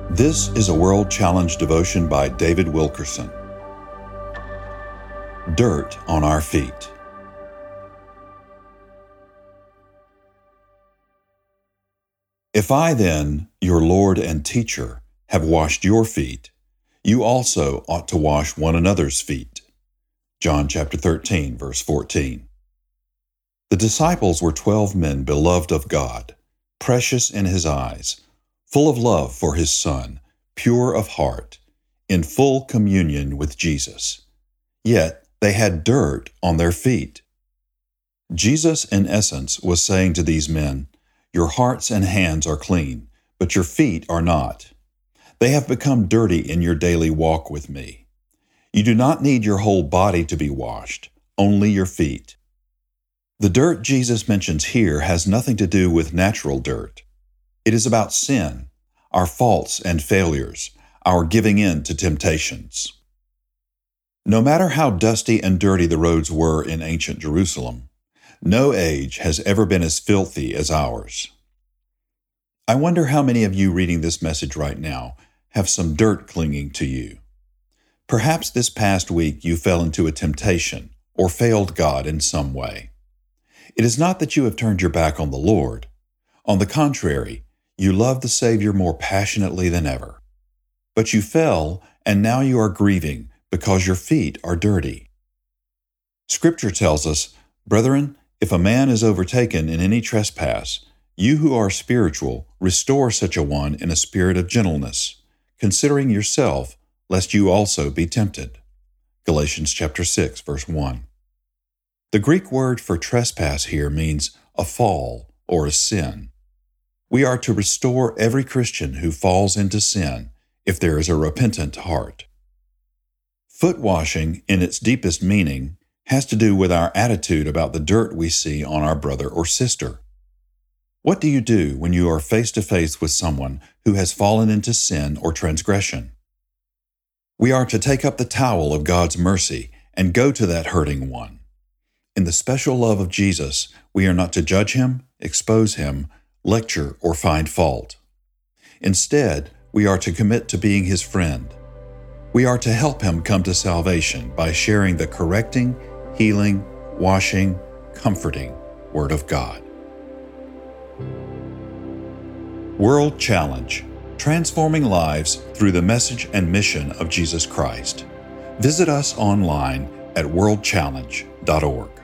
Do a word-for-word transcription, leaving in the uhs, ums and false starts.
This is a World Challenge devotion by David Wilkerson. Dirt on our feet. If I then, your Lord and teacher, have washed your feet, you also ought to wash one another's feet. John chapter thirteen, verse fourteen. The disciples were twelve men beloved of God, precious in His eyes, full of love for His Son, pure of heart, in full communion with Jesus. Yet they had dirt on their feet. Jesus, in essence, was saying to these men, "Your hearts and hands are clean, but your feet are not. They have become dirty in your daily walk with me. You do not need your whole body to be washed, only your feet." The dirt Jesus mentions here has nothing to do with natural dirt. It is about sin, our faults and failures, our giving in to temptations. No matter how dusty and dirty the roads were in ancient Jerusalem, no age has ever been as filthy as ours. I wonder how many of you reading this message right now have some dirt clinging to you. Perhaps this past week you fell into a temptation or failed God in some way. It is not that you have turned your back on the Lord. On the contrary, you love the Savior more passionately than ever. But you fell, and now you are grieving because your feet are dirty. Scripture tells us, "Brethren, if a man is overtaken in any trespass, you who are spiritual, restore such a one in a spirit of gentleness, considering yourself, lest you also be tempted." Galatians chapter six, verse one. The Greek word for trespass here means a fall or a sin. We are to restore every Christian who falls into sin if there is a repentant heart. Foot washing, in its deepest meaning, has to do with our attitude about the dirt we see on our brother or sister. What do you do when you are face to face with someone who has fallen into sin or transgression? We are to take up the towel of God's mercy and go to that hurting one. In the special love of Jesus, we are not to judge him, expose him, lecture, or find fault. Instead, we are to commit to being his friend. We are to help him come to salvation by sharing the correcting, healing, washing, comforting Word of God. World Challenge: Transforming Lives Through the Message and Mission of Jesus Christ. Visit us online at world challenge dot org.